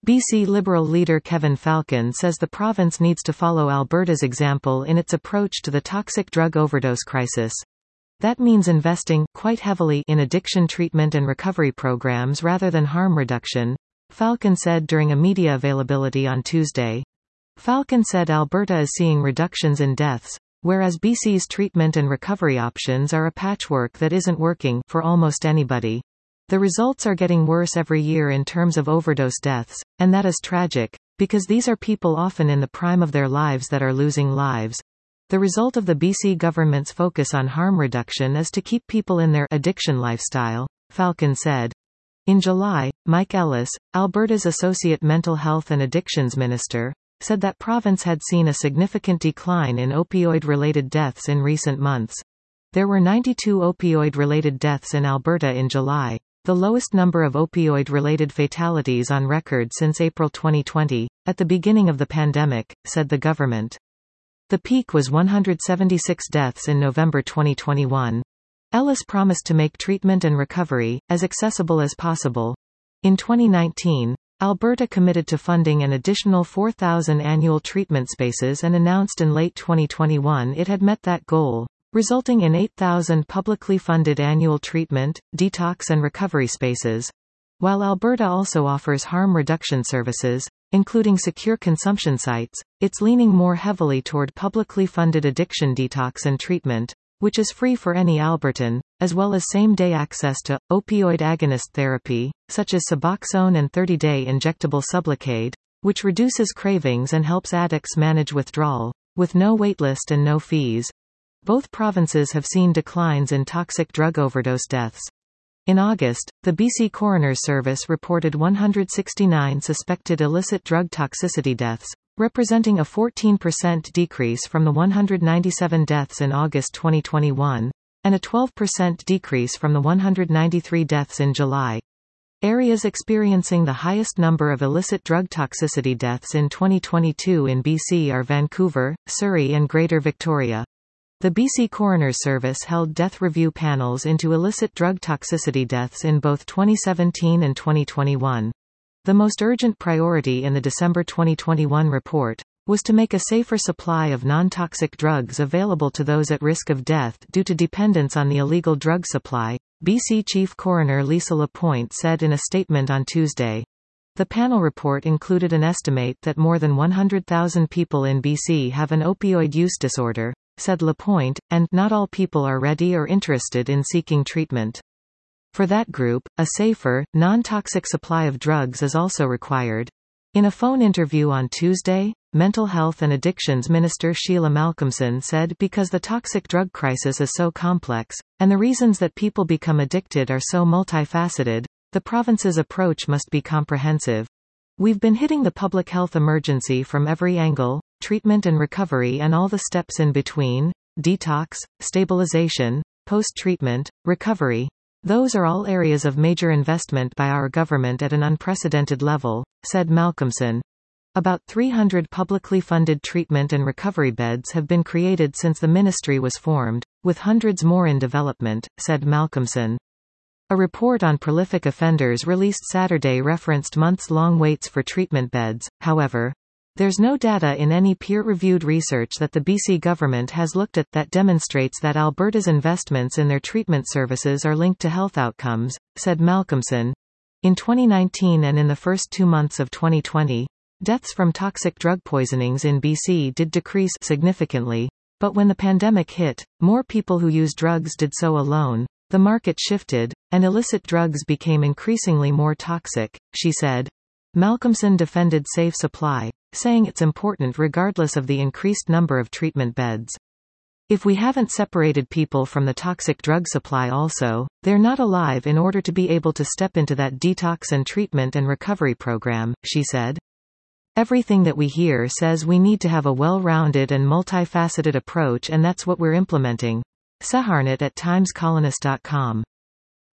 BC Liberal leader Kevin Falcon says the province needs to follow Alberta's example in its approach to the toxic drug overdose crisis. That means investing quite heavily in addiction treatment and recovery programs rather than harm reduction, Falcon said during a media availability on Tuesday. Falcon said Alberta is seeing reductions in deaths, whereas BC's treatment and recovery options are a patchwork that isn't working for almost anybody. The results are getting worse every year in terms of overdose deaths, and that is tragic, because these are people often in the prime of their lives that are losing lives. The result of the BC government's focus on harm reduction is to keep people in their addiction lifestyle, Falcon said. In July, Mike Ellis, Alberta's Associate Mental Health and Addictions Minister, said that province had seen a significant decline in opioid-related deaths in recent months. There were 92 opioid-related deaths in Alberta in July, the lowest number of opioid-related fatalities on record since April 2020, at the beginning of the pandemic, said the government. The peak was 176 deaths in November 2021. Ellis promised to make treatment and recovery as accessible as possible. In 2019, Alberta committed to funding an additional 4,000 annual treatment spaces and announced in late 2021 it had met that goal, resulting in 8,000 publicly funded annual treatment, detox and recovery spaces. While Alberta also offers harm reduction services, including secure consumption sites, it's leaning more heavily toward publicly funded addiction detox and treatment, which is free for any Albertan, as well as same-day access to opioid agonist therapy, such as Suboxone and 30-day injectable Sublocade, which reduces cravings and helps addicts manage withdrawal, with no waitlist and no fees. Both provinces have seen declines in toxic drug overdose deaths. In August, the BC Coroner's Service reported 169 suspected illicit drug toxicity deaths, representing a 14% decrease from the 197 deaths in August 2021, and a 12% decrease from the 193 deaths in July. Areas experiencing the highest number of illicit drug toxicity deaths in 2022 in BC are Vancouver, Surrey and Greater Victoria. The BC Coroner's Service held death review panels into illicit drug toxicity deaths in both 2017 and 2021. The most urgent priority in the December 2021 report was to make a safer supply of non-toxic drugs available to those at risk of death due to dependence on the illegal drug supply, BC Chief Coroner Lisa Lapointe said in a statement on Tuesday. The panel report included an estimate that more than 100,000 people in BC have an opioid use disorder, said Lapointe, and not all people are ready or interested in seeking treatment. For that group, a safer, non-toxic supply of drugs is also required. In a phone interview on Tuesday, Mental Health and Addictions Minister Sheila Malcolmson said because the toxic drug crisis is so complex, and the reasons that people become addicted are so multifaceted, the province's approach must be comprehensive. We've been hitting the public health emergency from every angle, treatment and recovery and all the steps in between, detox, stabilization, post-treatment, recovery. Those are all areas of major investment by our government at an unprecedented level, said Malcolmson. About 300 publicly funded treatment and recovery beds have been created since the ministry was formed, with hundreds more in development, said Malcolmson. A report on prolific offenders released Saturday referenced months-long waits for treatment beds. However, there's no data in any peer-reviewed research that the BC government has looked at that demonstrates that Alberta's investments in their treatment services are linked to health outcomes, said Malcolmson. In 2019 and in the first 2 months of 2020, deaths from toxic drug poisonings in BC did decrease significantly, but when the pandemic hit, more people who use drugs did so alone. The market shifted, and illicit drugs became increasingly more toxic, she said. Malcolmson defended safe supply, saying it's important regardless of the increased number of treatment beds. If we haven't separated people from the toxic drug supply also, they're not alive in order to be able to step into that detox and treatment and recovery program, she said. Everything that we hear says we need to have a well-rounded and multifaceted approach, and that's what we're implementing. Saharnat at timescolonist.com